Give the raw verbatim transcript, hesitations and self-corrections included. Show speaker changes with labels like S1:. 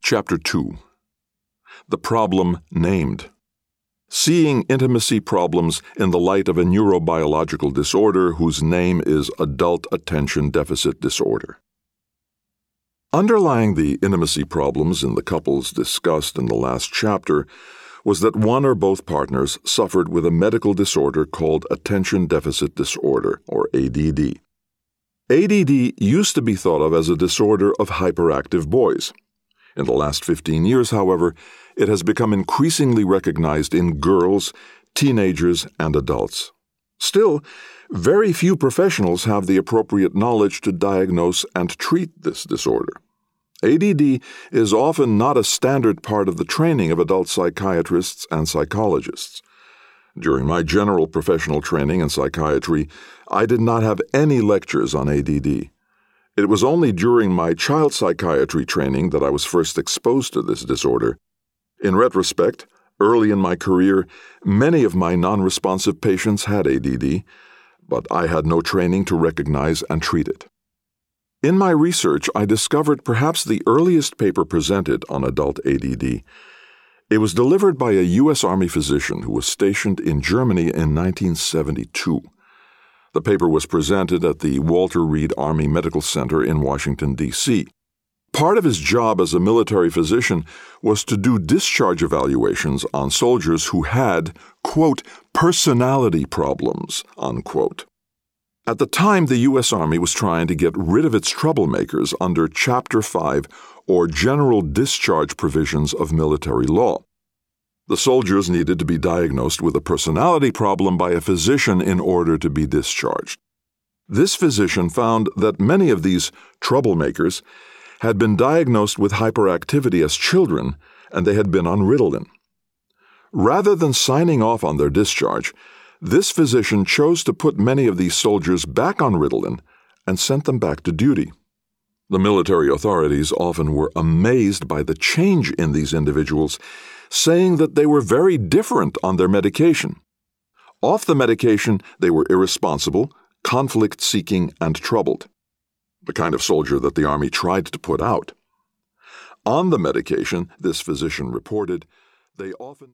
S1: Chapter two. The Problem Named. Seeing intimacy problems in the light of a neurobiological disorder whose name is adult attention deficit disorder. Underlying the intimacy problems in the couples discussed in the last chapter was that one or both partners suffered with a medical disorder called attention deficit disorder, or A D D. A D D used to be thought of as a disorder of hyperactive boys. In the last fifteen years, however, it has become increasingly recognized in girls, teenagers, and adults. Still, very few professionals have the appropriate knowledge to diagnose and treat this disorder. A D D is often not a standard part of the training of adult psychiatrists and psychologists. During my general professional training in psychiatry, I did not have any lectures on A D D. It was only during my child psychiatry training that I was first exposed to this disorder. In retrospect, early in my career, many of my non-responsive patients had A D D, but I had no training to recognize and treat it. In my research, I discovered perhaps the earliest paper presented on adult A D D. It was delivered by a U S Army physician who was stationed in Germany in nineteen seventy-two. The paper was presented at the Walter Reed Army Medical Center in Washington, D C Part of his job as a military physician was to do discharge evaluations on soldiers who had, quote, personality problems, unquote. At the time, the U S Army was trying to get rid of its troublemakers under Chapter five, or General Discharge Provisions of military law. The soldiers needed to be diagnosed with a personality problem by a physician in order to be discharged. This physician found that many of these troublemakers had been diagnosed with hyperactivity as children, and they had been on Ritalin. Rather than signing off on their discharge, this physician chose to put many of these soldiers back on Ritalin and sent them back to duty. The military authorities often were amazed by the change in these individuals, saying that they were very different on their medication. Off the medication, they were irresponsible, conflict-seeking, and troubled, the kind of soldier that the Army tried to put out. On the medication, this physician reported, they often